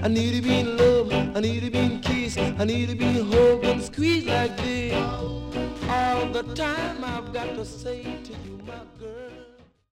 I need to be in love, I need to be in kiss, I need to be hugged and squeezed like this. All the time I've got to say to you,